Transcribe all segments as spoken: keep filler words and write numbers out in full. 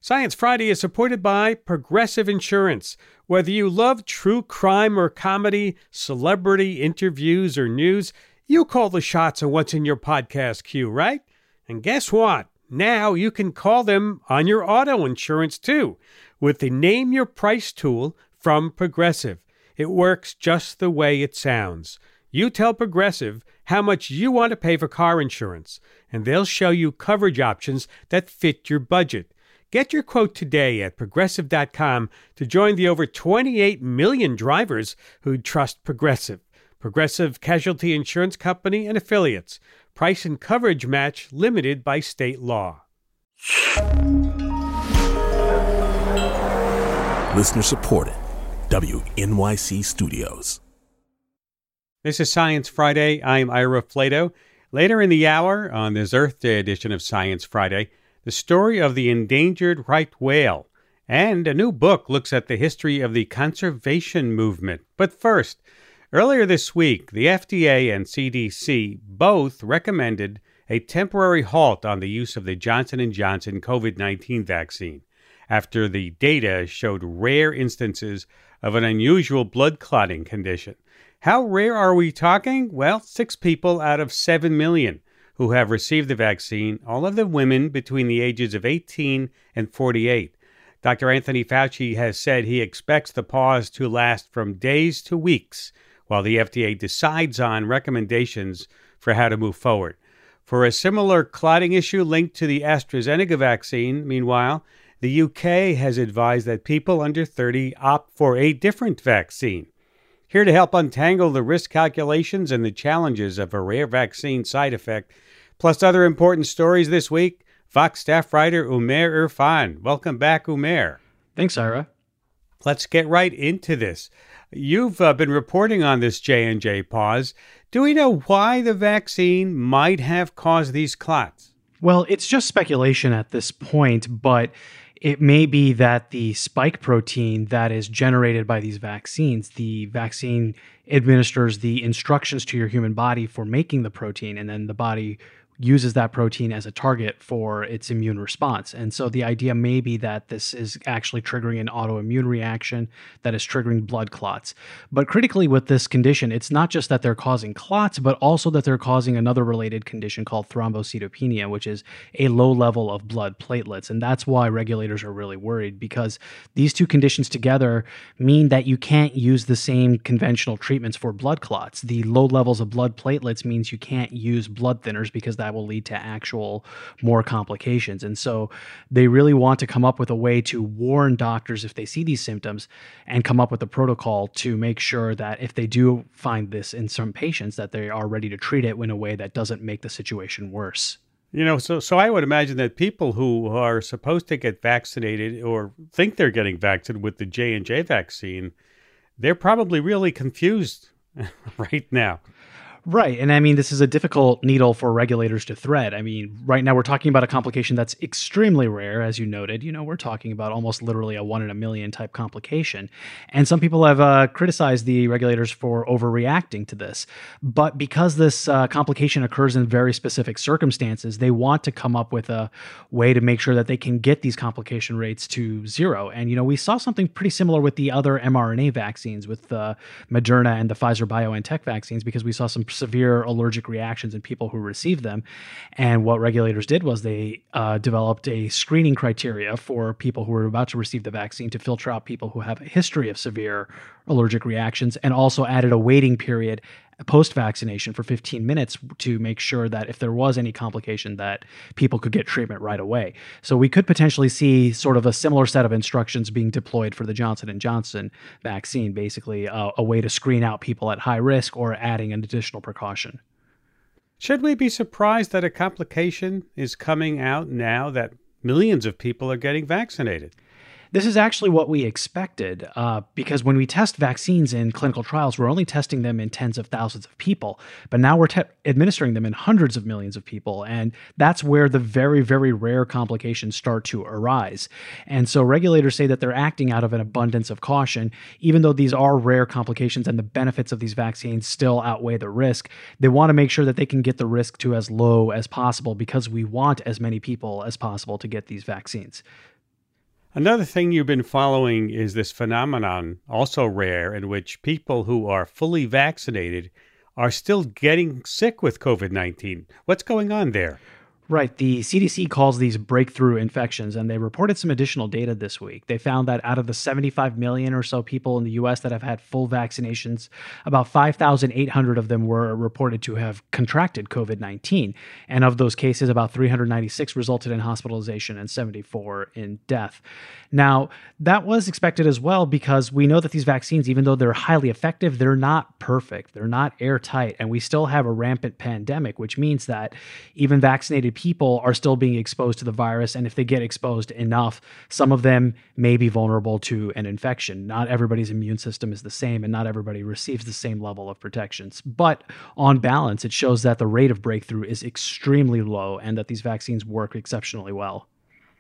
Science Friday is supported by Progressive Insurance. Whether you love true crime or comedy, celebrity interviews or news, you call the shots on what's in your podcast queue, right? And guess what? Now you can call them on your auto insurance too with the Name Your Price tool from Progressive. It works just the way it sounds. You tell Progressive how much you want to pay for car insurance, and they'll show you coverage options that fit your budget. Get your quote today at progressive dot com to join the over twenty-eight million drivers who trust Progressive. Progressive Casualty Insurance Company and Affiliates. Price and coverage match limited by state law. Listener supported. W N Y C Studios. This is Science Friday. I'm Ira Flato. Later in the hour, on this Earth Day edition of Science Friday, the story of the endangered right whale, and a new book looks at the history of the conservation movement. But first, earlier this week, the F D A and C D C both recommended a temporary halt on the use of the Johnson and Johnson covid nineteen vaccine after the data showed rare instances of an unusual blood clotting condition. How rare are we talking? Well, six people out of seven million who have received the vaccine, all of them women between the ages of eighteen and forty-eight. Doctor Anthony Fauci has said he expects the pause to last from days to weeks while the F D A decides on recommendations for how to move forward. For a similar clotting issue linked to the AstraZeneca vaccine, meanwhile, the U K has advised that people under thirty opt for a different vaccine. Here to help untangle the risk calculations and the challenges of a rare vaccine side effect, plus other important stories this week, Vox staff writer Umair Irfan. Welcome back, Umair. Thanks, Ira. Let's get right into this. You've uh, been reporting on this J and J pause. Do we know why the vaccine might have caused these clots? Well, it's just speculation at this point, but it may be that the spike protein that is generated by these vaccines, the vaccine administers the instructions to your human body for making the protein, and then the body uses that protein as a target for its immune response. And so the idea may be that this is actually triggering an autoimmune reaction that is triggering blood clots. But critically with this condition, it's not just that they're causing clots, but also that they're causing another related condition called thrombocytopenia, which is a low level of blood platelets. And that's why regulators are really worried, because these two conditions together mean that you can't use the same conventional treatments for blood clots. The low levels of blood platelets means you can't use blood thinners because that will lead to actual more complications. And so they really want to come up with a way to warn doctors if they see these symptoms and come up with a protocol to make sure that if they do find this in some patients, that they are ready to treat it in a way that doesn't make the situation worse. You know, so so I would imagine that people who are supposed to get vaccinated or think they're getting vaccinated with the J and J vaccine, they're probably really confused right now. Right. And I mean, this is a difficult needle for regulators to thread. I mean, right now we're talking about a complication that's extremely rare, as you noted. You know, we're talking about almost literally a one in a million type complication. And some people have uh, criticized the regulators for overreacting to this. But because this uh, complication occurs in very specific circumstances, they want to come up with a way to make sure that they can get these complication rates to zero. And, you know, we saw something pretty similar with the other mRNA vaccines, with the Moderna and the Pfizer-BioNTech vaccines, because we saw some severe allergic reactions in people who received them. And what regulators did was they uh, developed a screening criteria for people who were about to receive the vaccine to filter out people who have a history of severe allergic reactions, and also added a waiting period post-vaccination for fifteen minutes to make sure that if there was any complication that people could get treatment right away. So we could potentially see sort of a similar set of instructions being deployed for the Johnson and Johnson vaccine, basically a, a way to screen out people at high risk or adding an additional precaution. Should we be surprised that a complication is coming out now that millions of people are getting vaccinated? This is actually what we expected, uh, because when we test vaccines in clinical trials, we're only testing them in tens of thousands of people, but now we're te- administering them in hundreds of millions of people, and that's where the very, very rare complications start to arise. And so regulators say that they're acting out of an abundance of caution. Even though these are rare complications and the benefits of these vaccines still outweigh the risk, they want to make sure that they can get the risk to as low as possible, because we want as many people as possible to get these vaccines. Another thing you've been following is this phenomenon, also rare, in which people who are fully vaccinated are still getting sick with COVID nineteen. What's going on there? Right. The C D C calls these breakthrough infections, and they reported some additional data this week. They found that out of the seventy-five million or so people in the U S that have had full vaccinations, about five thousand eight hundred of them were reported to have contracted COVID nineteen. And of those cases, about three hundred ninety-six resulted in hospitalization and seventy-four in death. Now, that was expected as well because we know that these vaccines, even though they're highly effective, they're not perfect. They're not airtight. And we still have a rampant pandemic, which means that even vaccinated people are still being exposed to the virus. And if they get exposed enough, some of them may be vulnerable to an infection. Not everybody's immune system is the same, and not everybody receives the same level of protections. But on balance, it shows that the rate of breakthrough is extremely low and that these vaccines work exceptionally well.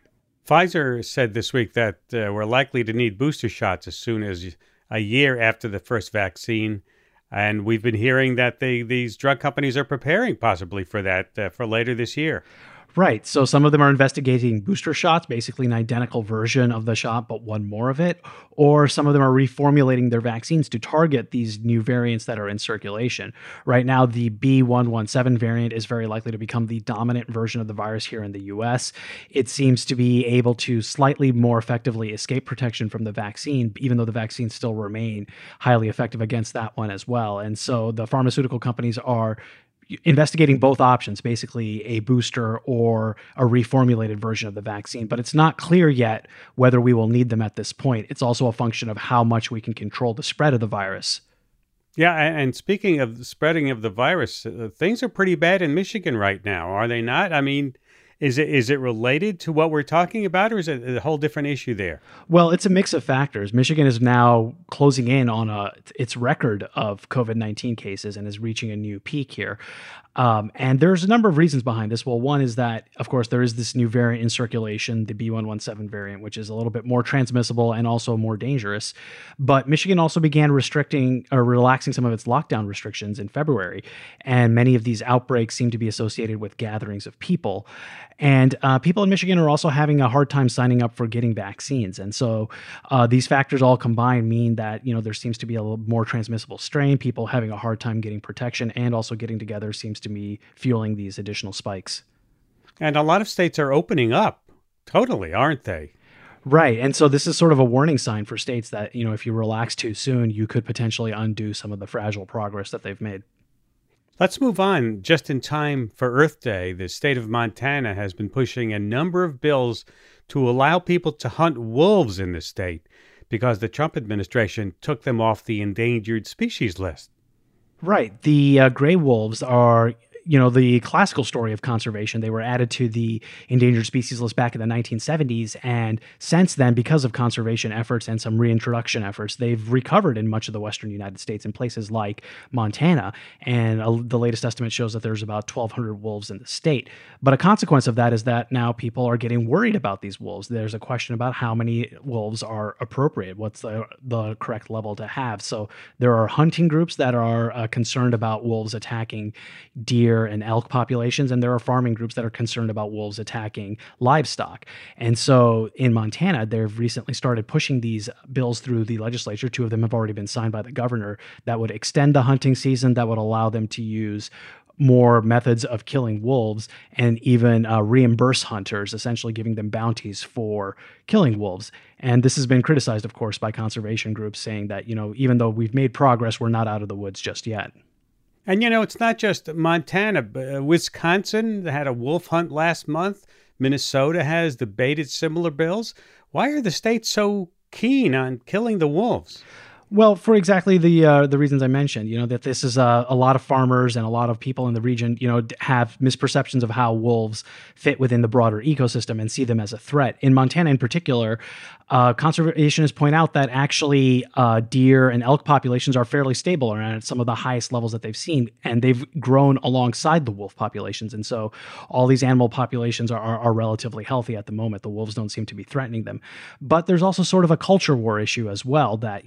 Pfizer said this week that uh, we're likely to need booster shots as soon as a year after the first vaccine. And we've been hearing that they, these drug companies are preparing possibly for that uh, for later this year. Right. So some of them are investigating booster shots, basically an identical version of the shot, but one more of it. Or some of them are reformulating their vaccines to target these new variants that are in circulation. Right now, the B one one seven variant is very likely to become the dominant version of the virus here in the U S. It seems to be able to slightly more effectively escape protection from the vaccine, even though the vaccines still remain highly effective against that one as well. And so the pharmaceutical companies are investigating both options, basically a booster or a reformulated version of the vaccine. But it's not clear yet whether we will need them at this point. It's also a function of how much we can control the spread of the virus. Yeah, and speaking of the spreading of the virus, uh, things are pretty bad in Michigan right now, are they not? I mean, Is it is it related to what we're talking about, or is it a whole different issue there? Well, it's a mix of factors. Michigan is now closing in on a, its record of COVID nineteen cases and is reaching a new peak here. Um, and there's a number of reasons behind this. Well, one is that, of course, there is this new variant in circulation, the B one one seven variant, which is a little bit more transmissible and also more dangerous. But Michigan also began restricting or relaxing some of its lockdown restrictions in February. And many of these outbreaks seem to be associated with gatherings of people. And uh, people in Michigan are also having a hard time signing up for getting vaccines. And so uh, these factors all combined mean that, you know, there seems to be a little more transmissible strain, people having a hard time getting protection, and also getting together seems to be fueling these additional spikes. And a lot of states are opening up totally, aren't they? Right. And so this is sort of a warning sign for states that, you know, if you relax too soon, you could potentially undo some of the fragile progress that they've made. Let's move on. Just in time for Earth Day, the state of Montana has been pushing a number of bills to allow people to hunt wolves in the state because the Trump administration took them off the endangered species list. Right. The uh, gray wolves are, you know, the classical story of conservation. They were added to the endangered species list back in the nineteen seventies. And since then, because of conservation efforts and some reintroduction efforts, they've recovered in much of the western United States in places like Montana. And uh, the latest estimate shows that there's about twelve hundred wolves in the state. But a consequence of that is that now people are getting worried about these wolves. There's a question about how many wolves are appropriate. What's the, the correct level to have? So there are hunting groups that are uh, concerned about wolves attacking deer and elk populations, and there are farming groups that are concerned about wolves attacking livestock. And so in Montana, they've recently started pushing these bills through the legislature. Two of them have already been signed by the governor that would extend the hunting season, that would allow them to use more methods of killing wolves, and even uh, reimburse hunters, essentially giving them bounties for killing wolves. And this has been criticized, of course, by conservation groups, saying that, you know, even though we've made progress, we're not out of the woods just yet. And, you know, it's not just Montana. Uh, Wisconsin had a wolf hunt last month. Minnesota has debated similar bills. Why are the states so keen on killing the wolves? Well, for exactly the uh, the reasons I mentioned, you know, that this is uh, a lot of farmers and a lot of people in the region, you know, have misperceptions of how wolves fit within the broader ecosystem and see them as a threat. In Montana in particular, uh, conservationists point out that actually uh, deer and elk populations are fairly stable and at some of the highest levels that they've seen, and they've grown alongside the wolf populations. And so all these animal populations are, are, are relatively healthy at the moment. The wolves don't seem to be threatening them. But there's also sort of a culture war issue as well, that, you know, once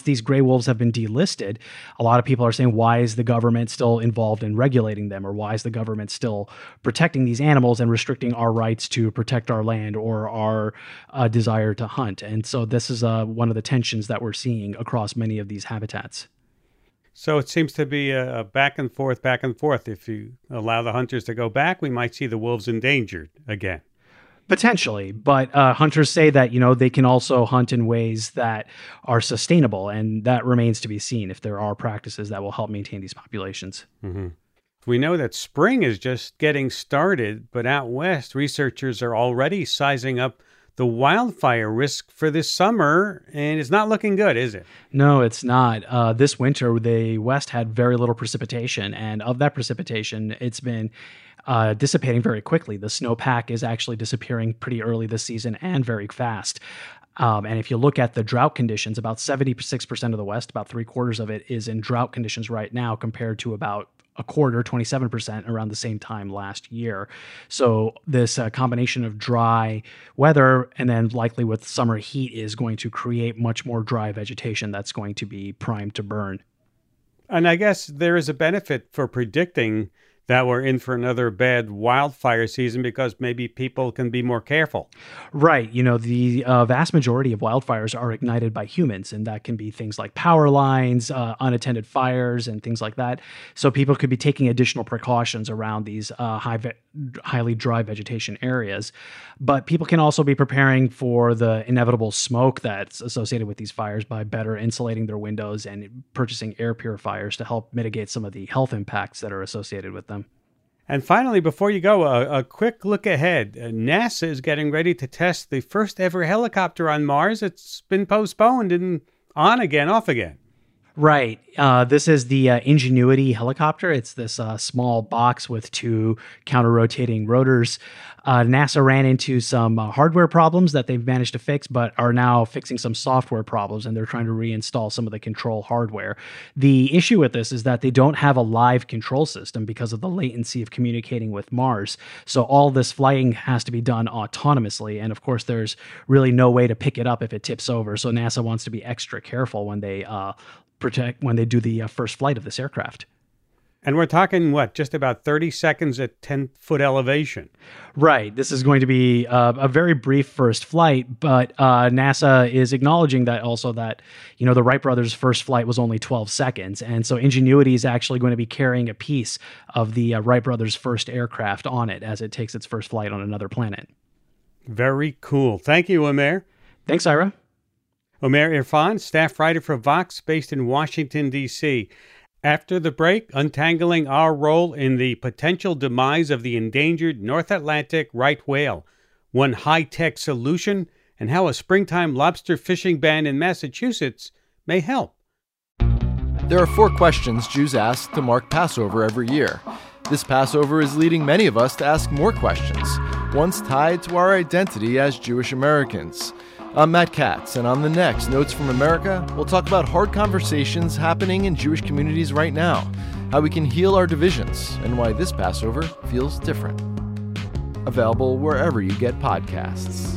these gray wolves have been delisted, a lot of people are saying, why is the government still involved in regulating them? Or why is the government still protecting these animals and restricting our rights to protect our land or our uh, desire to hunt? And so this is uh, one of the tensions that we're seeing across many of these habitats. So it seems to be a, a back and forth, back and forth. If you allow the hunters to go back, we might see the wolves endangered again. Potentially, but uh, hunters say that, you know, they can also hunt in ways that are sustainable, and that remains to be seen if there are practices that will help maintain these populations. Mm-hmm. We know that spring is just getting started, but out west, researchers are already sizing up the wildfire risk for this summer, and it's not looking good, is it? No, it's not. Uh, this winter, the West had very little precipitation, and of that precipitation, it's been uh, dissipating very quickly. The snowpack is actually disappearing pretty early this season and very fast. Um, and if you look at the drought conditions, about seventy-six percent of the West, about three quarters of it is in drought conditions right now compared to about a quarter, twenty-seven percent around the same time last year. So this uh, combination of dry weather and then likely with summer heat is going to create much more dry vegetation that's going to be primed to burn. And I guess there is a benefit for predicting that we're in for another bad wildfire season because maybe people can be more careful. Right. You know, the uh, vast majority of wildfires are ignited by humans, and that can be things like power lines, uh, unattended fires, and things like that. So people could be taking additional precautions around these uh, high ve- highly dry vegetation areas. But people can also be preparing for the inevitable smoke that's associated with these fires by better insulating their windows and purchasing air purifiers to help mitigate some of the health impacts that are associated with them. And finally, before you go, a, a quick look ahead. NASA is getting ready to test the first ever helicopter on Mars. It's been postponed and on again, off again. Right. Uh, this is the uh, Ingenuity helicopter. It's this uh, small box with two counter-rotating rotors. Uh, NASA ran into some uh, hardware problems that they've managed to fix, but are now fixing some software problems, and they're trying to reinstall some of the control hardware. The issue with this is that they don't have a live control system because of the latency of communicating with Mars. So all this flying has to be done autonomously, and of course, there's really no way to pick it up if it tips over. So NASA wants to be extra careful when they uh, protect when they do the uh, first flight of this aircraft. And we're talking, what, just about thirty seconds at ten-foot elevation? Right. This is going to be uh, a very brief first flight, but uh, NASA is acknowledging that also that, you know, the Wright brothers' first flight was only twelve seconds. And so Ingenuity is actually going to be carrying a piece of the uh, Wright brothers' first aircraft on it as it takes its first flight on another planet. Very cool. Thank you, Omer. Thanks, Ira. Omer Irfan, staff writer for Vox, based in Washington, D C After the break, untangling our role in the potential demise of the endangered North Atlantic right whale, one high-tech solution, and how a springtime lobster fishing ban in Massachusetts may help. There are four questions Jews ask to mark Passover every year. This Passover is leading many of us to ask more questions, ones tied to our identity as Jewish Americans. I'm Matt Katz, and on the next Notes from America, we'll talk about hard conversations happening in Jewish communities right now, how we can heal our divisions, and why this Passover feels different. Available wherever you get podcasts.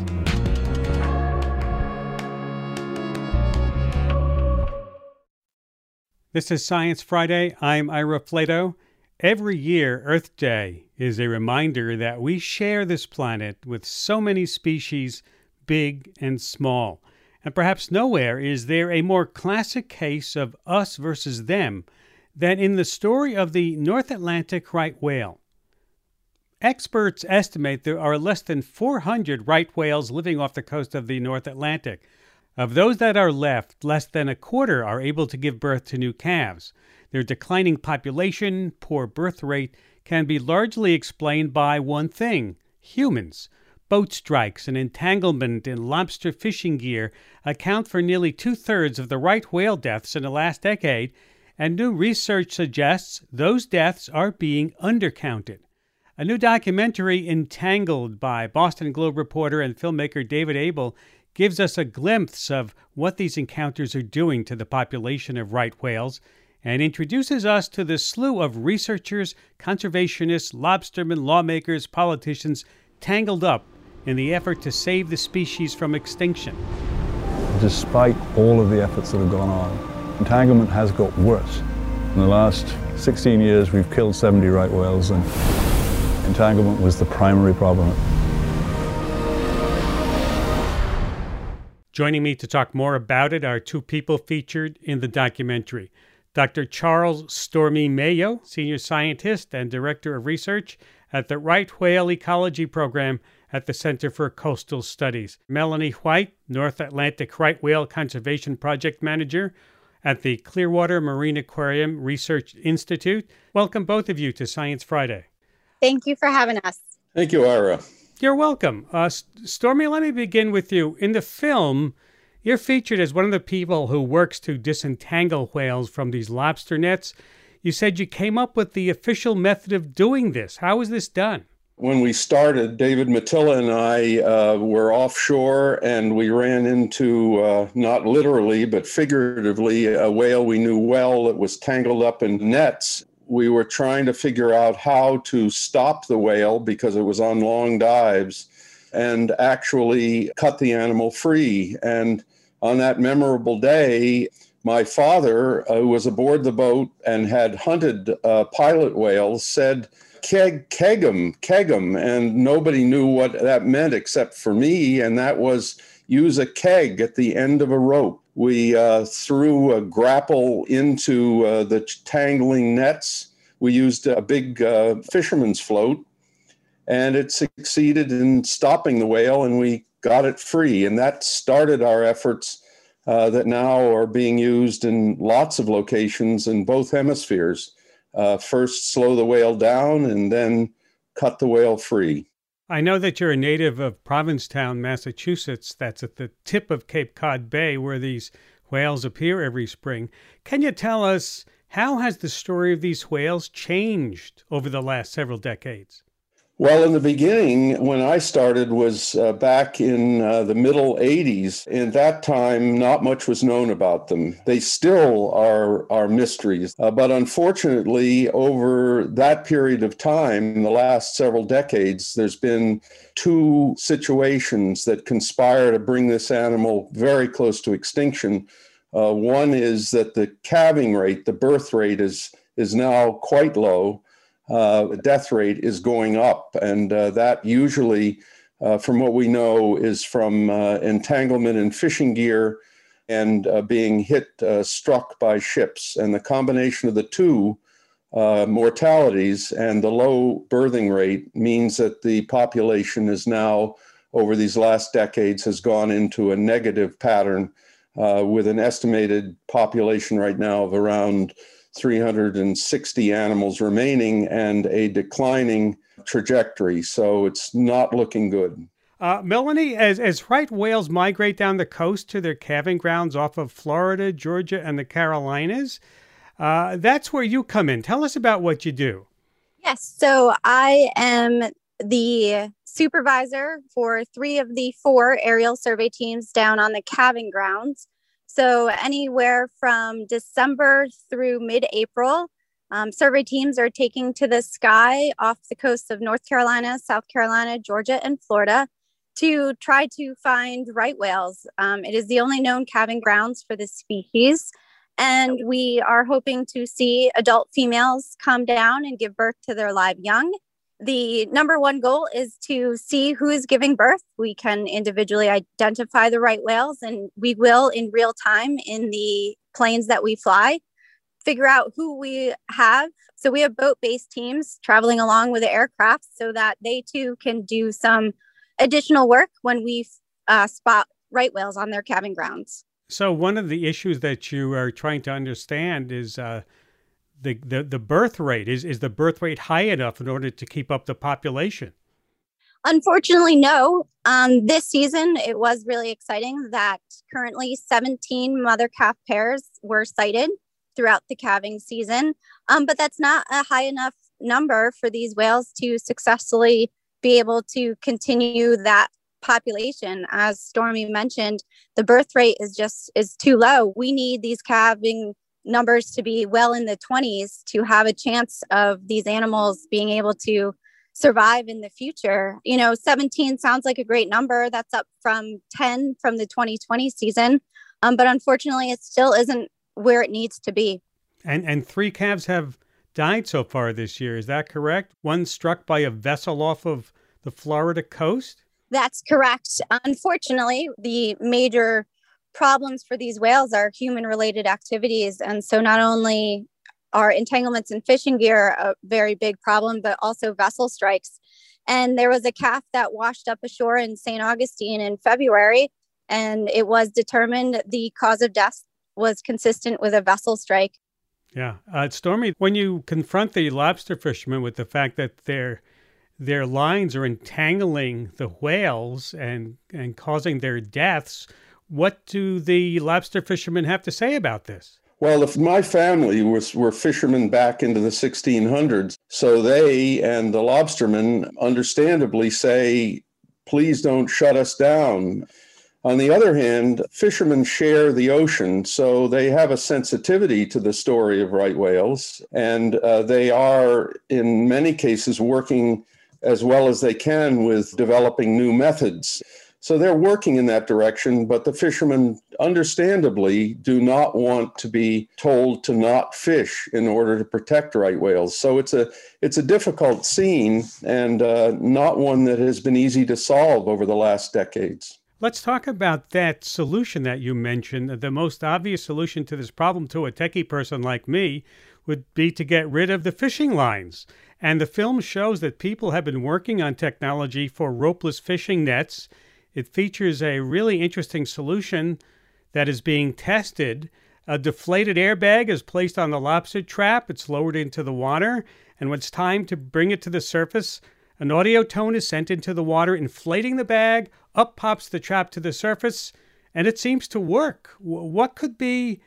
This is Science Friday. I'm Ira Flato. Every year, Earth Day is a reminder that we share this planet with so many species, big and small. And perhaps nowhere is there a more classic case of us versus them than in the story of the North Atlantic right whale. Experts estimate there are less than four hundred right whales living off the coast of the North Atlantic. Of those that are left, less than a quarter are able to give birth to new calves. Their declining population, poor birth rate, can be largely explained by one thing: humans. Boat strikes and entanglement in lobster fishing gear account for nearly two-thirds of the right whale deaths in the last decade, and new research suggests those deaths are being undercounted. A new documentary, Entangled, by Boston Globe reporter and filmmaker David Abel, gives us a glimpse of what these encounters are doing to the population of right whales, and introduces us to the slew of researchers, conservationists, lobstermen, lawmakers, politicians tangled up in the effort to save the species from extinction. despite all of the efforts that have gone on, entanglement has got worse. In the last sixteen years, we've killed seventy right whales, and entanglement was the primary problem. Joining me to talk more about it are two people featured in the documentary. Doctor Charles Stormy Mayo, Senior Scientist and Director of Research at the Right Whale Ecology Program at the Center for Coastal Studies. Melanie White, North Atlantic Right Whale Conservation Project Manager at the Clearwater Marine Aquarium Research Institute. Welcome both of you to Science Friday. Thank you for having us. Thank you, Ira. You're welcome. Uh, Stormy, let me begin with you. In the film, you're featured as one of the people who works to disentangle whales from these lobster nets. You said you came up with the official method of doing this. How is this done? When we started, David Matilla and I uh, were offshore, and we ran into, uh, not literally, but figuratively, a whale we knew well that was tangled up in nets. We were trying to figure out how to stop the whale because it was on long dives and actually cut the animal free. And on that memorable day, my father, uh, who was aboard the boat and had hunted uh, pilot whales, said, keg, keg 'em, keg 'em. And nobody knew what that meant except for me, and that was use a keg at the end of a rope. We uh, threw a grapple into uh, the tangling nets. We used a big uh, fisherman's float, and it succeeded in stopping the whale, and we got it free. And that started our efforts uh, that now are being used in lots of locations in both hemispheres. Uh, first, slow the whale down, and then cut the whale free. I know that you're a native of Provincetown, Massachusetts. That's at the tip of Cape Cod Bay, where these whales appear every spring. Can you tell us, how has the story of these whales changed over the last several decades? Well, in the beginning, when I started, was uh, back in uh, the middle eighties. In that time, not much was known about them. They still are, are mysteries. Uh, but unfortunately, over that period of time, in the last several decades, there's been two situations that conspire to bring this animal very close to extinction. Uh, one is that the calving rate, the birth rate, is, is now quite low. Uh, the death rate is going up, and uh, that usually, uh, from what we know, is from uh, entanglement in fishing gear and uh, being hit, uh, struck by ships. And the combination of the two uh, mortalities and the low birthing rate means that the population is now, over these last decades, has gone into a negative pattern uh, with an estimated population right now of around three hundred sixty animals remaining and a declining trajectory. So it's not looking good. Uh, Melanie, as, as right whales migrate down the coast to their calving grounds off of Florida, Georgia, and the Carolinas, uh, that's where you come in. Tell us about what you do. Yes, so I am the supervisor for three of the four aerial survey teams down on the calving grounds. So anywhere from December through mid-April, um, survey teams are taking to the sky off the coasts of North Carolina, South Carolina, Georgia, and Florida to try to find right whales. Um, it is the only known calving grounds for this species. And we are hoping to see adult females come down and give birth to their live young. The number one goal is to see who is giving birth. We can individually identify the right whales, and we will in real time in the planes that we fly, figure out who we have. So we have boat-based teams traveling along with the aircraft so that they too can do some additional work when we uh, spot right whales on their calving grounds. So one of the issues that you are trying to understand is uh, the, the, the birth rate. Is, is the birth rate high enough in order to keep up the population? Unfortunately, no. Um, this season, it was really exciting that currently seventeen mother-calf pairs were sighted throughout the calving season. Um, but that's not a high enough number for these whales to successfully be able to continue that population. As Stormy mentioned, the birth rate is just is too low. We need these calving numbers to be well in the twenties to have a chance of these animals being able to survive in the future. You know, seventeen sounds like a great number. That's up from ten from the twenty twenty season. Um, but unfortunately, it still isn't where it needs to be. And and three calves have died so far this year. Is that correct? One struck by a vessel off of the Florida coast? That's correct. Unfortunately, the major problems for these whales are human-related activities. And so not only are entanglements in fishing gear a very big problem, but also vessel strikes. And there was a calf that washed up ashore in Saint Augustine in February, and it was determined the cause of death was consistent with a vessel strike. Yeah. Uh, Stormy, when you confront the lobster fishermen with the fact that their their lines are entangling the whales and, and causing their deaths, what do the lobster fishermen have to say about this? Well, if my family was were fishermen back into the sixteen hundreds, so they and the lobstermen understandably say, please don't shut us down. On the other hand, fishermen share the ocean, so they have a sensitivity to the story of right whales, and uh, they are, in many cases, working as well as they can with developing new methods. So they're working in that direction, but the fishermen understandably do not want to be told to not fish in order to protect right whales. So it's a it's a difficult scene and uh, not one that has been easy to solve over the last decades. Let's talk about that solution that you mentioned. The most obvious solution to this problem to a techie person like me would be to get rid of the fishing lines. And the film shows that people have been working on technology for ropeless fishing nets. It features a really interesting solution that is being tested. A deflated airbag is placed on the lobster trap. It's lowered into the water. And when it's time to bring it to the surface, an audio tone is sent into the water, inflating the bag. Up pops the trap to the surface, and it seems to work. What could be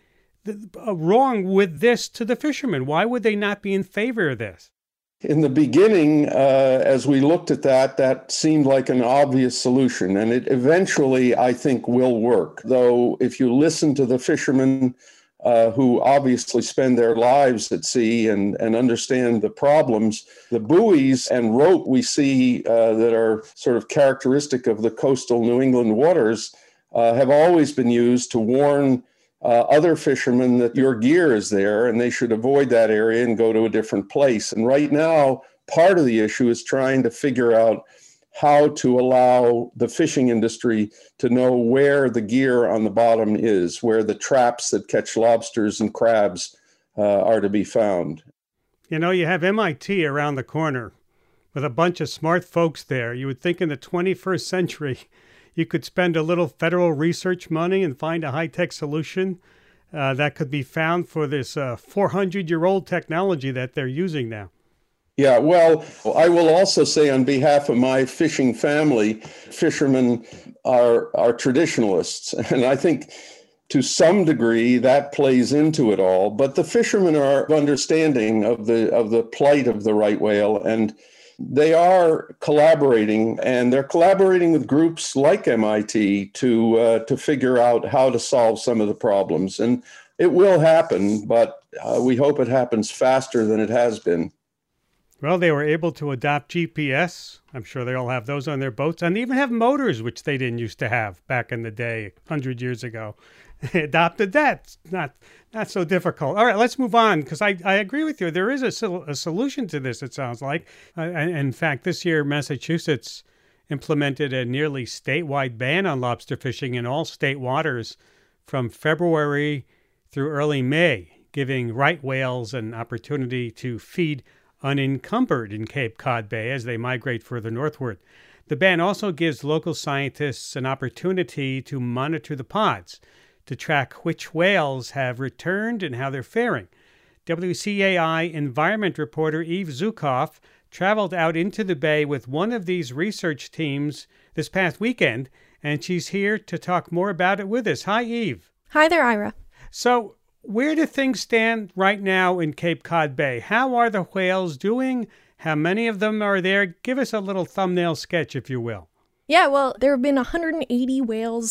wrong with this to the fishermen? Why would they not be in favor of this? In the beginning, uh, as we looked at that, that seemed like an obvious solution, and it eventually, I think, will work. Though, if you listen to the fishermen uh, who obviously spend their lives at sea and, and understand the problems, the buoys and rope we see uh, that are sort of characteristic of the coastal New England waters uh, have always been used to warn Uh, other fishermen that your gear is there and they should avoid that area and go to a different place. And right now, part of the issue is trying to figure out how to allow the fishing industry to know where the gear on the bottom is, where the traps that catch lobsters and crabs uh, are to be found. You know, you have M I T around the corner with a bunch of smart folks there. You would think in the twenty-first century, you could spend a little federal research money and find a high-tech solution uh, that could be found for this uh, four hundred year old technology that they're using now. Yeah, well, I will also say on behalf of my fishing family, fishermen are, are traditionalists. And I think to some degree that plays into it all. But the fishermen are understanding of the of the plight of the right whale, and they are collaborating, and they're collaborating with groups like M I T to uh, to figure out how to solve some of the problems. And it will happen, but uh, we hope it happens faster than it has been. Well, they were able to adopt G P S. I'm sure they all have those on their boats, and they even have motors, which they didn't used to have back in the day, one hundred years ago. They adopted that. Not not so difficult. All right, let's move on, because I, I agree with you. There is a, sol- a solution to this, it sounds like. Uh, in fact, this year, Massachusetts implemented a nearly statewide ban on lobster fishing in all state waters from February through early May, giving right whales an opportunity to feed unencumbered in Cape Cod Bay as they migrate further northward. The ban also gives local scientists an opportunity to monitor the pods, to track which whales have returned and how they're faring. W C A I environment reporter Eve Zukoff traveled out into the bay with one of these research teams this past weekend, and she's here to talk more about it with us. Hi, Eve. Hi there, Ira. So, where do things stand right now in Cape Cod Bay? How are the whales doing? How many of them are there? Give us a little thumbnail sketch, if you will. Yeah, well, there have been one hundred eighty whales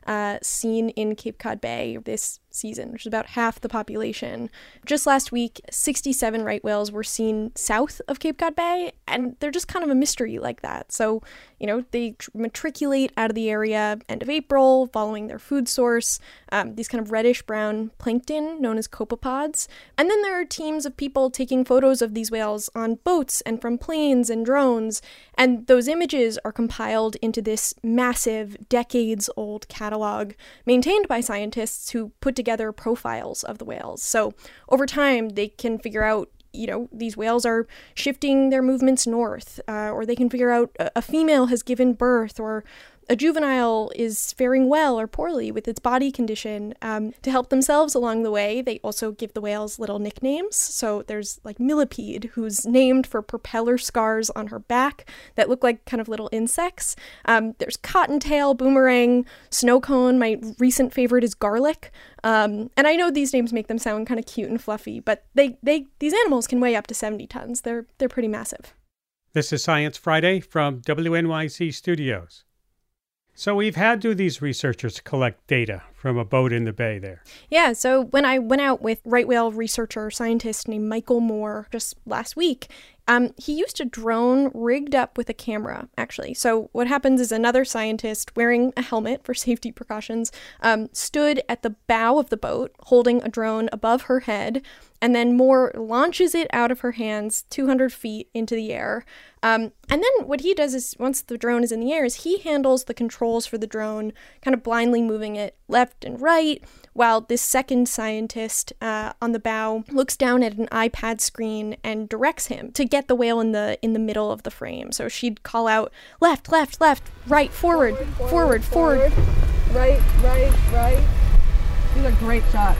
uh, seen in Cape Cod Bay this season, which is about half the population. Just last week, sixty-seven right whales were seen south of Cape Cod Bay, and they're just kind of a mystery like that. So, you know, they tr- matriculate out of the area end of April, following their food source, um, these kind of reddish-brown plankton known as copepods. And then there are teams of people taking photos of these whales on boats and from planes and drones, and those images are compiled into this massive, decades-old catalog maintained by scientists who put together profiles of the whales. So over time, they can figure out, you know, these whales are shifting their movements north, uh, or they can figure out a, a female has given birth, or a juvenile is faring well or poorly with its body condition. Um, to help themselves along the way, they also give the whales little nicknames. So there's like Millipede, who's named for propeller scars on her back that look like kind of little insects. Um, there's Cottontail, Boomerang, Snowcone. My recent favorite is Garlic. Um, and I know these names make them sound kind of cute and fluffy, but they, they these animals can weigh up to seventy tons. They're they're pretty massive. This is Science Friday from W N Y C Studios. So we've had to these researchers collect data from a boat in the bay there. Yeah, so when I went out with right whale researcher, scientist named Michael Moore just last week, um, he used a drone rigged up with a camera, actually. So what happens is another scientist wearing a helmet for safety precautions um, stood at the bow of the boat holding a drone above her head, and then Moore launches it out of her hands two hundred feet into the air. Um, and then what he does is, once the drone is in the air, is he handles the controls for the drone, kind of blindly moving it left and right, while this second scientist uh, on the bow looks down at an iPad screen and directs him to get the whale in the in the middle of the frame. So she'd call out, left, left, left, right, forward, forward, forward, forward. Right, right, right. These are great shots.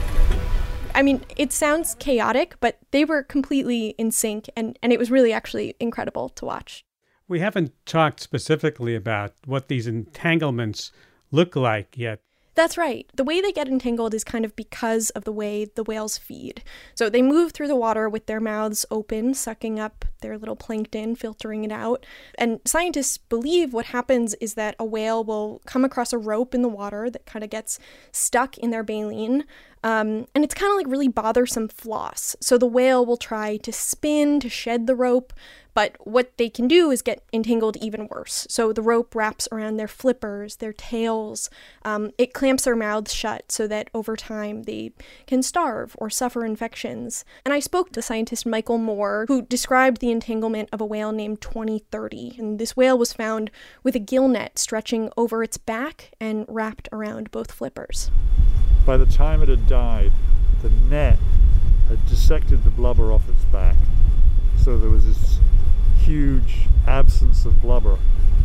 I mean, it sounds chaotic, but they were completely in sync, and, and it was really actually incredible to watch. We haven't talked specifically about what these entanglements look like yet. That's right. The way they get entangled is kind of because of the way the whales feed. So they move through the water with their mouths open, sucking up their little plankton, filtering it out. And scientists believe what happens is that a whale will come across a rope in the water that kind of gets stuck in their baleen. Um, and it's kind of like really bothersome floss. So the whale will try to spin to shed the rope, but what they can do is get entangled even worse. So the rope wraps around their flippers, their tails. Um, it clamps their mouths shut so that over time they can starve or suffer infections. And I spoke to scientist Michael Moore, who described the entanglement of a whale named twenty thirty. And this whale was found with a gill net stretching over its back and wrapped around both flippers. By the time it had died, the net had dissected the blubber off its back. So there was this huge absence of blubber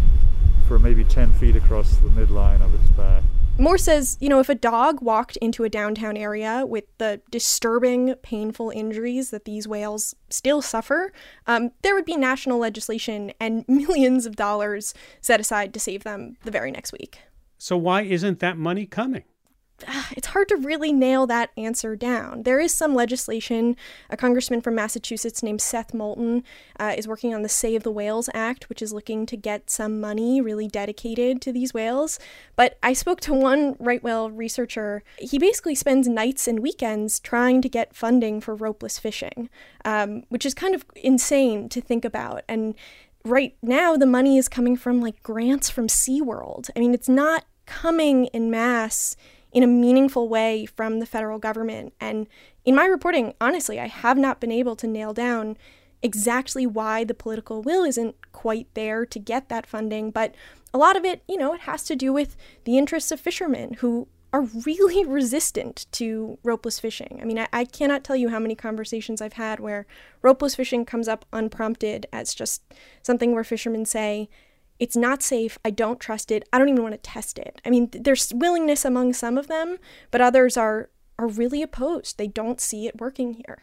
for maybe ten feet across the midline of its back. Moore says, you know, if a dog walked into a downtown area with the disturbing, painful injuries that these whales still suffer, um, there would be national legislation and millions of dollars set aside to save them the very next week. So why isn't that money coming? It's hard to really nail that answer down. There is some legislation. A congressman from Massachusetts named Seth Moulton uh, is working on the Save the Whales Act, which is looking to get some money really dedicated to these whales. But I spoke to one right whale researcher. He basically spends nights and weekends trying to get funding for ropeless fishing, um, which is kind of insane to think about. And right now, the money is coming from like grants from SeaWorld. I mean, it's not coming in mass in a meaningful way from the federal government. And in my reporting, honestly, I have not been able to nail down exactly why the political will isn't quite there to get that funding. But a lot of it, you know, it has to do with the interests of fishermen who are really resistant to ropeless fishing. I mean, I, I cannot tell you how many conversations I've had where ropeless fishing comes up unprompted as just something where fishermen say, it's not safe, I don't trust it, I don't even want to test it. I mean, there's willingness among some of them, but others are are really opposed. They don't see it working here.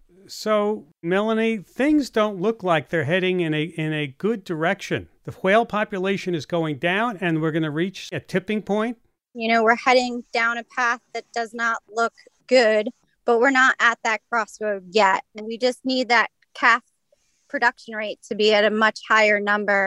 So, Melanie, things don't look like they're heading in a in a good direction. The whale population is going down, and we're going to reach a tipping point. You know, we're heading down a path that does not look good, but we're not at that crossroad yet. And we just need that calf production rate to be at a much higher number.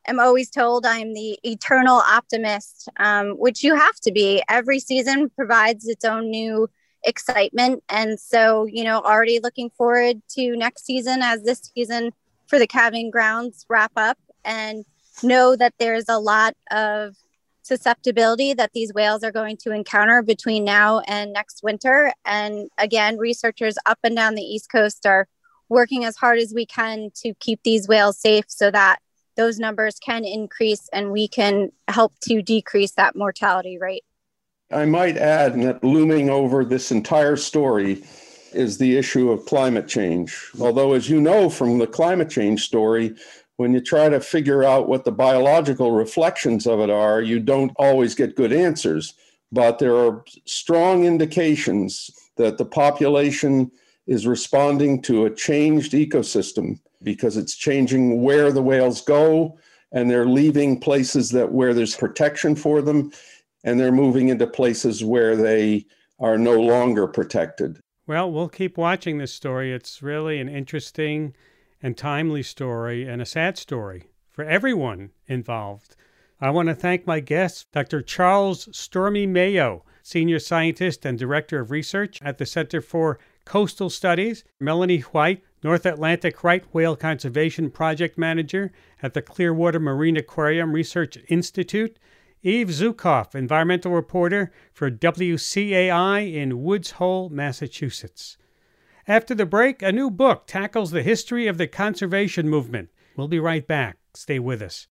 am always told I'm the eternal optimist, um, which you have to be. Every season provides its own new excitement. And so, you know, already looking forward to next season as this season for the calving grounds wrap up, and know that there's a lot of susceptibility that these whales are going to encounter between now and next winter. And again, researchers up and down the East Coast are working as hard as we can to keep these whales safe so that those numbers can increase and we can help to decrease that mortality rate. I might add that looming over this entire story is the issue of climate change. Although, as you know from the climate change story, when you try to figure out what the biological reflections of it are, you don't always get good answers. But there are strong indications that the population is responding to a changed ecosystem because it's changing where the whales go, and they're leaving places that where there's protection for them, and they're moving into places where they are no longer protected. Well, we'll keep watching this story. It's really an interesting and timely story, and a sad story for everyone involved. I want to thank my guests, Doctor Charles Stormy Mayo, Senior Scientist and Director of Research at the Center for Coastal Studies, Melanie White, North Atlantic Right Whale Conservation Project Manager at the Clearwater Marine Aquarium Research Institute, Eve Zukoff, environmental reporter for W C A I in Woods Hole, Massachusetts. After the break, a new book tackles the history of the conservation movement. We'll be right back. Stay with us.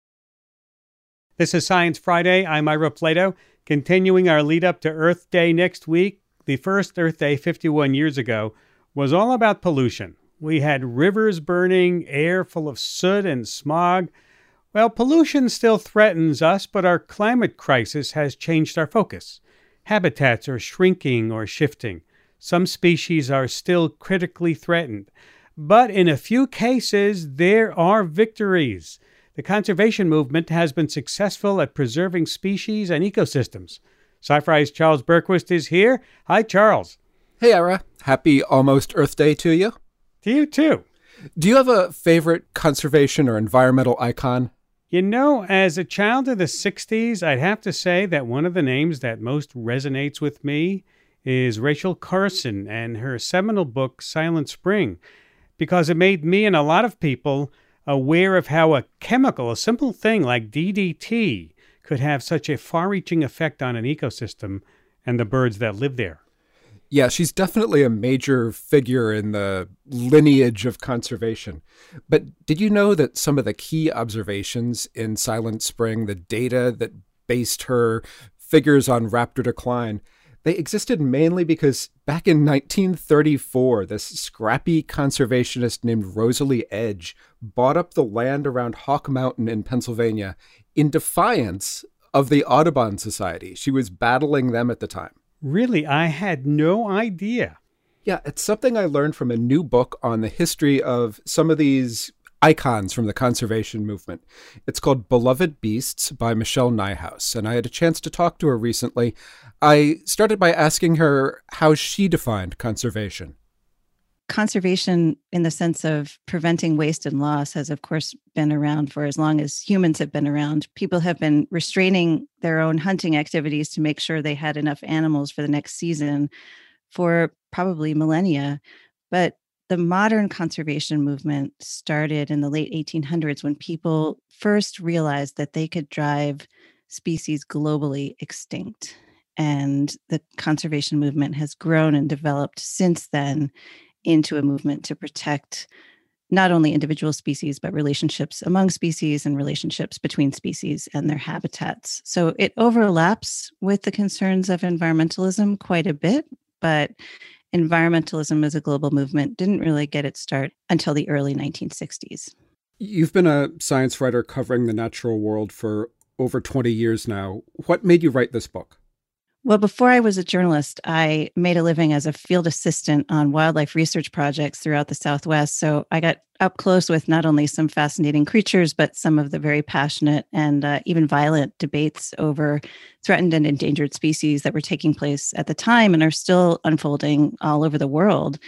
This is Science Friday. I'm Ira Plato, continuing our lead up to Earth Day next week. The first Earth Day fifty-one years ago was all about pollution. We had rivers burning, air full of soot and smog. Well, pollution still threatens us, but our climate crisis has changed our focus. Habitats are shrinking or shifting. Some species are still critically threatened. But in a few cases, there are victories. The conservation movement has been successful at preserving species and ecosystems. Sci-Fi's Charles Bergquist is here. Hi, Charles. Hey, Ira. Happy almost Earth Day to you. To you, too. Do you have a favorite conservation or environmental icon? You know, as a child of the sixties, I'd have to say that one of the names that most resonates with me is Rachel Carson and her seminal book, Silent Spring, because it made me and a lot of people aware of how a chemical, a simple thing like D D T, could have such a far-reaching effect on an ecosystem and the birds that live there. Yeah, she's definitely a major figure in the lineage of conservation. But did you know that some of the key observations in Silent Spring, the data that based her figures on raptor decline, they existed mainly because back in nineteen thirty-four, this scrappy conservationist named Rosalie Edge bought up the land around Hawk Mountain in Pennsylvania in defiance of the Audubon Society. She was battling them at the time. Really? I had no idea. Yeah, it's something I learned from a new book on the history of some of these icons from the conservation movement. It's called Beloved Beasts by Michelle Nijhuis, and I had a chance to talk to her recently. I started by asking her how she defined conservation. Conservation, in the sense of preventing waste and loss, has, of course, been around for as long as humans have been around. People have been restraining their own hunting activities to make sure they had enough animals for the next season for probably millennia. But the modern conservation movement started in the late eighteen hundreds when people first realized that they could drive species globally extinct. And the conservation movement has grown and developed since then into a movement to protect not only individual species, but relationships among species and relationships between species and their habitats. So it overlaps with the concerns of environmentalism quite a bit, but environmentalism as a global movement didn't really get its start until the early nineteen sixties. You've been a science writer covering the natural world for over twenty years now. What made you write this book? Well, before I was a journalist, I made a living as a field assistant on wildlife research projects throughout the Southwest. So I got up close with not only some fascinating creatures, but some of the very passionate and uh, even violent debates over threatened and endangered species that were taking place at the time and are still unfolding all over the world.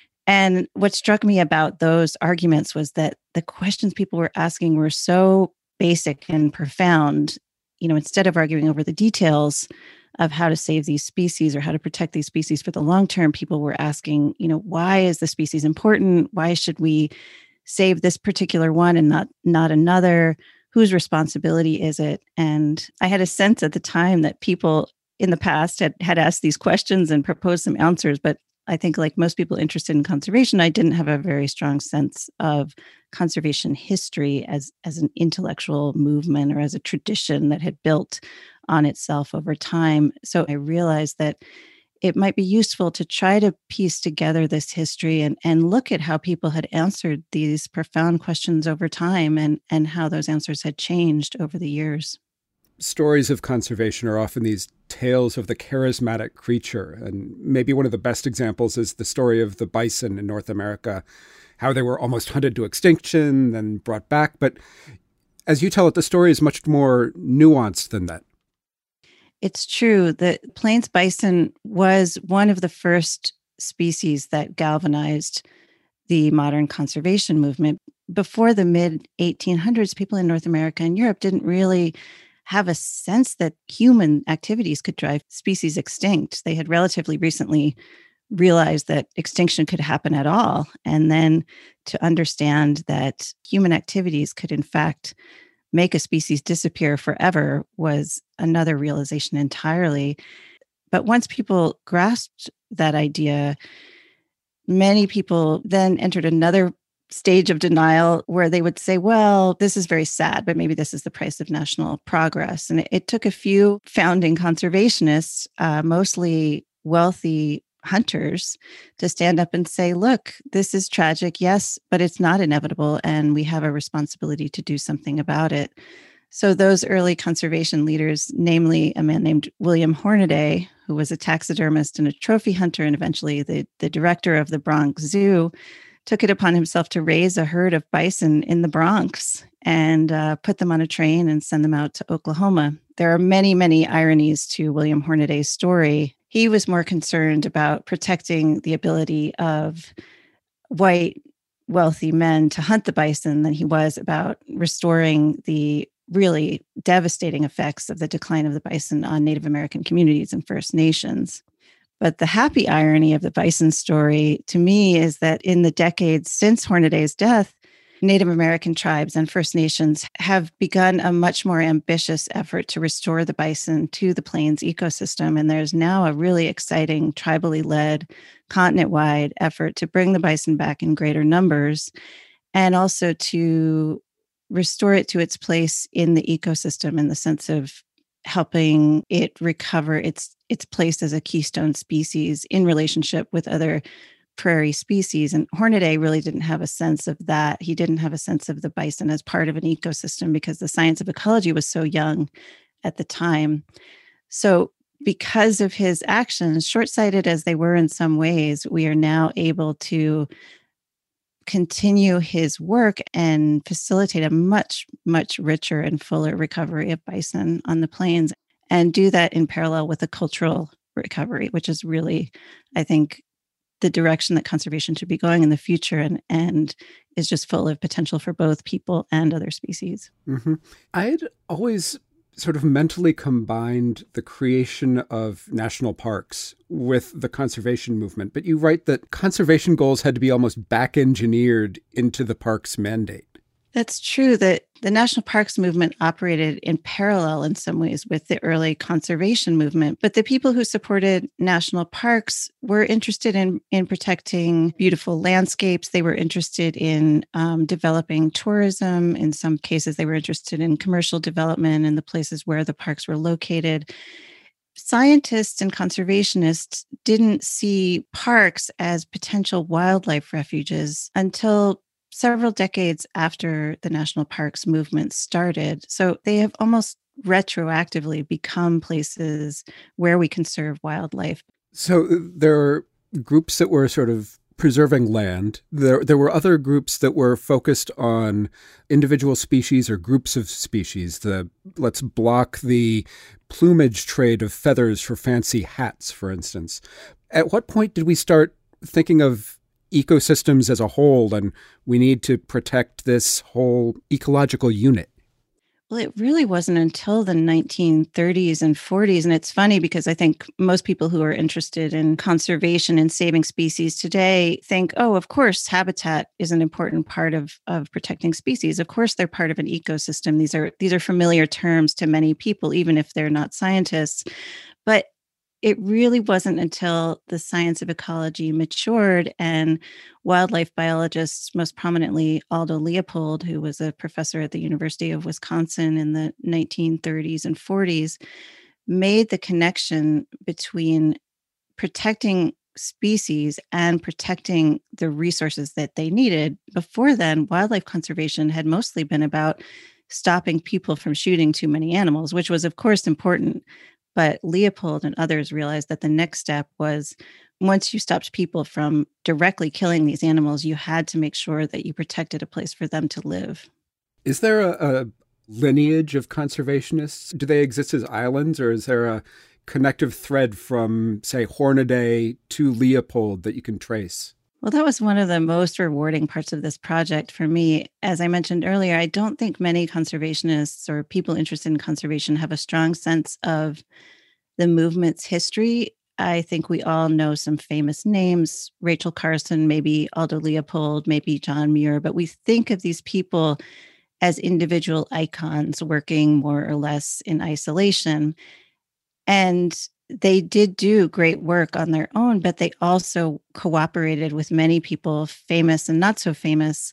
And what struck me about those arguments was that the questions people were asking were so basic and profound. You know, instead of arguing over the details of how to save these species or how to protect these species for the long term, people were asking, you know, why is the species important? Why should we save this particular one and not not another? Whose responsibility is it? And I had a sense at the time that people in the past had, had asked these questions and proposed some answers, but I think like most people interested in conservation, I didn't have a very strong sense of conservation history as, as an intellectual movement or as a tradition that had built on itself over time. So I realized that it might be useful to try to piece together this history and, and look at how people had answered these profound questions over time and, and how those answers had changed over the years. Stories of conservation are often these tales of the charismatic creature. And maybe one of the best examples is the story of the bison in North America, how they were almost hunted to extinction, then brought back. But as you tell it, the story is much more nuanced than that. It's true that Plains bison was one of the first species that galvanized the modern conservation movement. Before the mid eighteen hundreds, people in North America and Europe didn't really have a sense that human activities could drive species extinct. They had relatively recently realized that extinction could happen at all. And then to understand that human activities could, in fact, make a species disappear forever was another realization entirely. But once people grasped that idea, many people then entered another stage of denial where they would say, well, this is very sad, but maybe this is the price of national progress. And it, it took a few founding conservationists, uh, mostly wealthy hunters, to stand up and say, look, this is tragic, yes, but it's not inevitable, and we have a responsibility to do something about it. So those early conservation leaders, namely a man named William Hornaday, who was a taxidermist and a trophy hunter, and eventually the, the director of the Bronx Zoo, took it upon himself to raise a herd of bison in the Bronx and uh, put them on a train and send them out to Oklahoma. There are many, many ironies to William Hornaday's story. He was more concerned about protecting the ability of white, wealthy men to hunt the bison than he was about restoring the really devastating effects of the decline of the bison on Native American communities and First Nations. But the happy irony of the bison story to me is that in the decades since Hornaday's death, Native American tribes and First Nations have begun a much more ambitious effort to restore the bison to the Plains ecosystem. And there's now a really exciting tribally led continent-wide effort to bring the bison back in greater numbers and also to restore it to its place in the ecosystem in the sense of helping it recover its its place as a keystone species in relationship with other prairie species. And Hornaday really didn't have a sense of that. He didn't have a sense of the bison as part of an ecosystem because the science of ecology was so young at the time. So because of his actions, short-sighted as they were in some ways, we are now able to continue his work and facilitate a much, much richer and fuller recovery of bison on the plains, and do that in parallel with a cultural recovery, which is really, I think, the direction that conservation should be going in the future, and, and is just full of potential for both people and other species. Mm-hmm. I had always sort of mentally combined the creation of national parks with the conservation movement, but you write that conservation goals had to be almost back-engineered into the park's mandate. That's true, that the national parks movement operated in parallel in some ways with the early conservation movement. But the people who supported national parks were interested in, in protecting beautiful landscapes. They were interested in um, developing tourism. In some cases, they were interested in commercial development in the places where the parks were located. Scientists and conservationists didn't see parks as potential wildlife refuges until several decades after the national parks movement started. So they have almost retroactively become places where we conserve wildlife. So there are groups that were sort of preserving land. There, there were other groups that were focused on individual species or groups of species. The let's block the plumage trade of feathers for fancy hats, for instance. At what point did we start thinking of ecosystems as a whole, and we need to protect this whole ecological unit? Well, it really wasn't until the nineteen thirties and forties. And it's funny because I think most people who are interested in conservation and saving species today think, oh, of course, habitat is an important part of, of protecting species. Of course, they're part of an ecosystem. These are these are familiar terms to many people, even if they're not scientists. But it really wasn't until the science of ecology matured and wildlife biologists, most prominently Aldo Leopold, who was a professor at the University of Wisconsin in the nineteen thirties and forties, made the connection between protecting species and protecting the resources that they needed. Before then, wildlife conservation had mostly been about stopping people from shooting too many animals, which was, of course, important. But Leopold and others realized that the next step was once you stopped people from directly killing these animals, you had to make sure that you protected a place for them to live. Is there a, a lineage of conservationists? Do they exist as islands, or is there a connective thread from, say, Hornaday to Leopold that you can trace? Well, that was one of the most rewarding parts of this project for me. As I mentioned earlier, I don't think many conservationists or people interested in conservation have a strong sense of the movement's history. I think we all know some famous names, Rachel Carson, maybe Aldo Leopold, maybe John Muir, but we think of these people as individual icons working more or less in isolation. And they did do great work on their own, but they also cooperated with many people, famous and not so famous.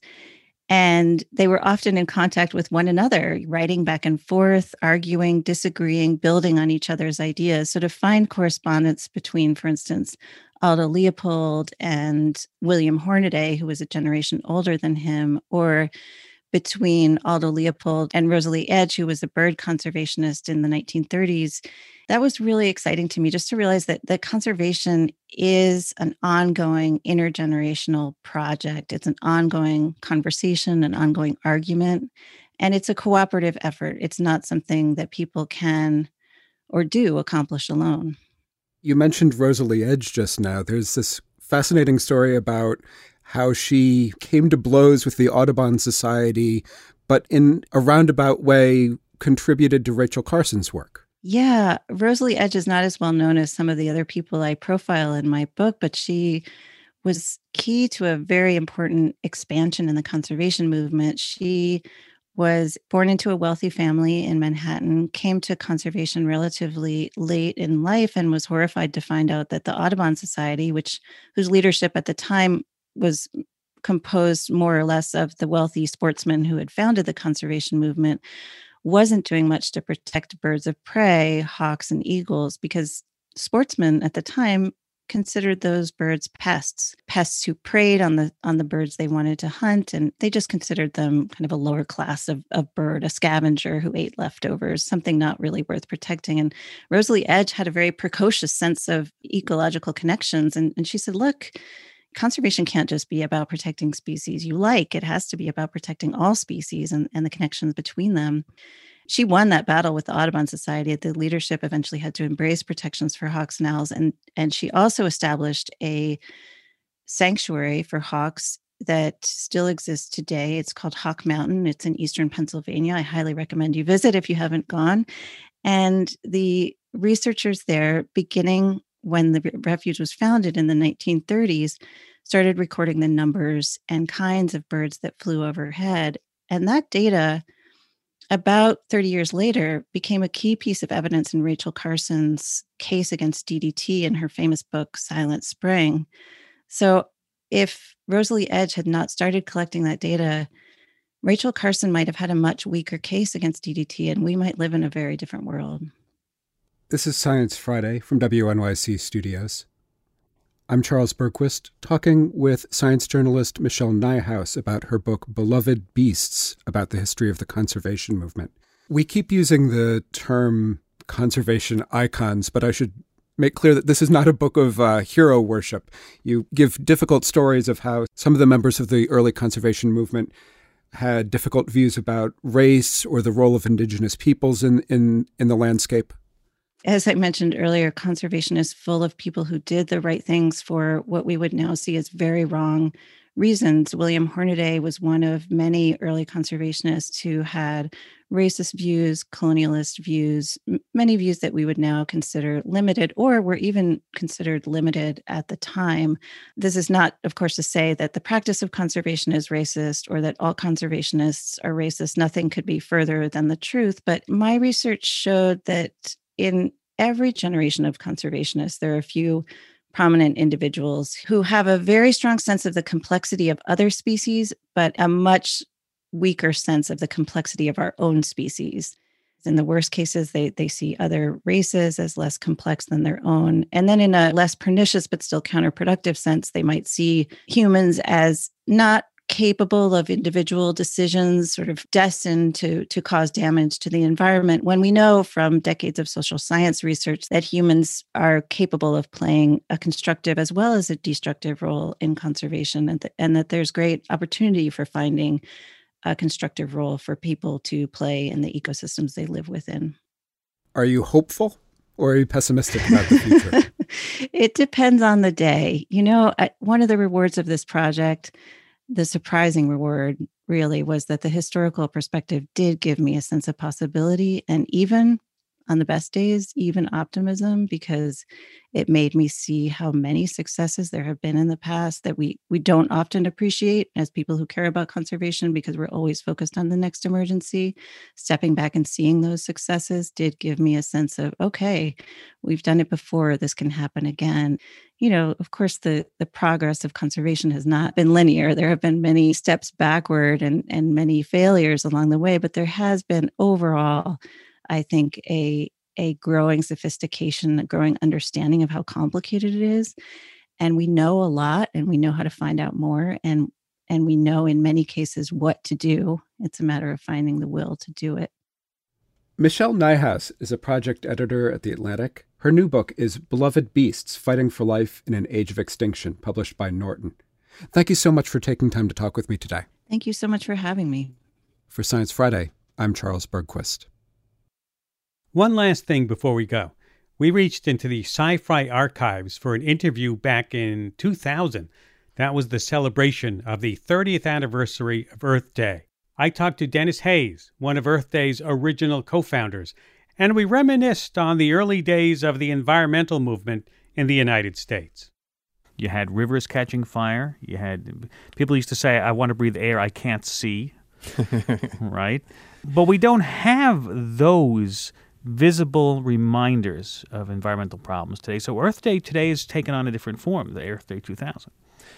And they were often in contact with one another, writing back and forth, arguing, disagreeing, building on each other's ideas. So to find correspondence between, for instance, Aldo Leopold and William Hornaday, who was a generation older than him, or between Aldo Leopold and Rosalie Edge, who was a bird conservationist in the nineteen thirties, that was really exciting to me, just to realize that, that conservation is an ongoing intergenerational project. It's an ongoing conversation, an ongoing argument, and it's a cooperative effort. It's not something that people can or do accomplish alone. You mentioned Rosalie Edge just now. There's this fascinating story about how she came to blows with the Audubon Society, but in a roundabout way contributed to Rachel Carson's work. Yeah, Rosalie Edge is not as well known as some of the other people I profile in my book, but she was key to a very important expansion in the conservation movement. She was born into a wealthy family in Manhattan, came to conservation relatively late in life, and was horrified to find out that the Audubon Society, which whose leadership at the time was composed more or less of the wealthy sportsmen who had founded the conservation movement, wasn't doing much to protect birds of prey, hawks and eagles, because sportsmen at the time considered those birds pests, pests who preyed on the on the birds they wanted to hunt, and they just considered them kind of a lower class of, of bird, a scavenger who ate leftovers, something not really worth protecting. And Rosalie Edge had a very precocious sense of ecological connections, and, and she said, look, conservation can't just be about protecting species you like. It has to be about protecting all species and, and the connections between them. She won that battle with the Audubon Society. The leadership eventually had to embrace protections for hawks and owls. And, and she also established a sanctuary for hawks that still exists today. It's called Hawk Mountain. It's in eastern Pennsylvania. I highly recommend you visit if you haven't gone. And the researchers there, beginning when the refuge was founded in the nineteen thirties, started recording the numbers and kinds of birds that flew overhead. And that data, about thirty years later, became a key piece of evidence in Rachel Carson's case against D D T in her famous book, Silent Spring. So if Rosalie Edge had not started collecting that data, Rachel Carson might have had a much weaker case against D D T, and we might live in a very different world. This is Science Friday from W N Y C Studios. I'm Charles Bergquist, talking with science journalist Michelle Nijhuis about her book Beloved Beasts, about the history of the conservation movement. We keep using the term conservation icons, but I should make clear that this is not a book of uh, hero worship. You give difficult stories of how some of the members of the early conservation movement had difficult views about race or the role of indigenous peoples in, in, in the landscape. As I mentioned earlier, conservation is full of people who did the right things for what we would now see as very wrong reasons. William Hornaday was one of many early conservationists who had racist views, colonialist views, m- many views that we would now consider limited or were even considered limited at the time. This is not, of course, to say that the practice of conservation is racist or that all conservationists are racist. Nothing could be further than the truth. But my research showed that in every generation of conservationists, there are a few prominent individuals who have a very strong sense of the complexity of other species, but a much weaker sense of the complexity of our own species. In the worst cases, they, they see other races as less complex than their own. And then in a less pernicious but still counterproductive sense, they might see humans as not capable of individual decisions, sort of destined to, to cause damage to the environment, when we know from decades of social science research that humans are capable of playing a constructive as well as a destructive role in conservation, and, th- and that there's great opportunity for finding a constructive role for people to play in the ecosystems they live within. Are you hopeful or are you pessimistic about the future? It depends on the day. You know, I, one of the rewards of this project, the surprising reward really, was that the historical perspective did give me a sense of possibility, and even on the best days, even optimism, because it made me see how many successes there have been in the past that we we don't often appreciate as people who care about conservation, because we're always focused on the next emergency. Stepping back and seeing those successes did give me a sense of, okay, we've done it before, this can happen again. You know, of course, the the progress of conservation has not been linear. There have been many steps backward and, and many failures along the way, but there has been overall, I think, a, a growing sophistication, a growing understanding of how complicated it is. And we know a lot, and we know how to find out more. And, and we know in many cases what to do. It's a matter of finding the will to do it. Michelle Nijhuis is a project editor at The Atlantic. Her new book is Beloved Beasts, Fighting for Life in an Age of Extinction, published by Norton. Thank you so much for taking time to talk with me today. Thank you so much for having me. For Science Friday, I'm Charles Bergquist. One last thing before we go. We reached into the Sci-Fi archives for an interview back in two thousand. That was the celebration of the thirtieth anniversary of Earth Day. I talked to Dennis Hayes, one of Earth Day's original co-founders, and we reminisced on the early days of the environmental movement in the United States. You had rivers catching fire. You had people used to say, I want to breathe air I can't see, right? But we don't have those visible reminders of environmental problems today. So Earth Day today has taken on a different form, the Earth Day two thousand.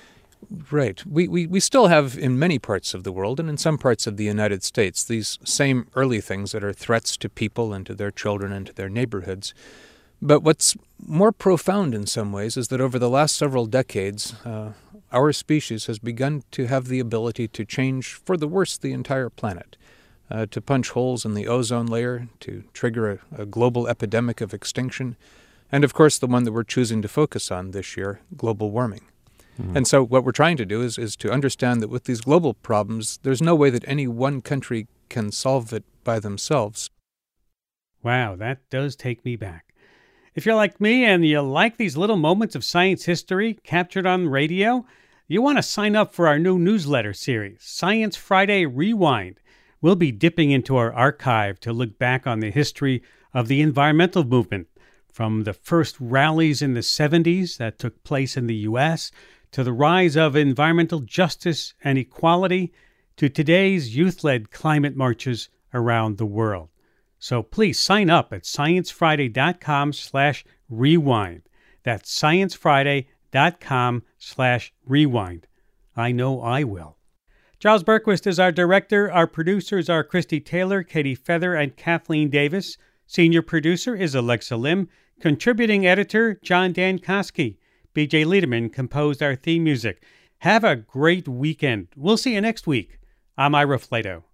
Right. We, we, we still have in many parts of the world and in some parts of the United States these same early things that are threats to people and to their children and to their neighborhoods. But what's more profound in some ways is that over the last several decades, uh, our species has begun to have the ability to change for the worse the entire planet, uh, to punch holes in the ozone layer, to trigger a, a global epidemic of extinction, and of course the one that we're choosing to focus on this year, global warming. Mm-hmm. And so what we're trying to do is, is to understand that with these global problems, there's no way that any one country can solve it by themselves. Wow, that does take me back. If you're like me and you like these little moments of science history captured on radio, you want to sign up for our new newsletter series, Science Friday Rewind. We'll be dipping into our archive to look back on the history of the environmental movement, from the first rallies in the seventies that took place in the U S to the rise of environmental justice and equality, to today's youth-led climate marches around the world. So please sign up at sciencefriday.com slash rewind. That's sciencefriday.com slash rewind. I know I will. Charles Bergquist is our director. Our producers are Christy Taylor, Katie Feather, and Kathleen Davis. Senior producer is Alexa Lim. Contributing editor, John Dankosky. B J Liederman composed our theme music. Have a great weekend. We'll see you next week. I'm Ira Flato.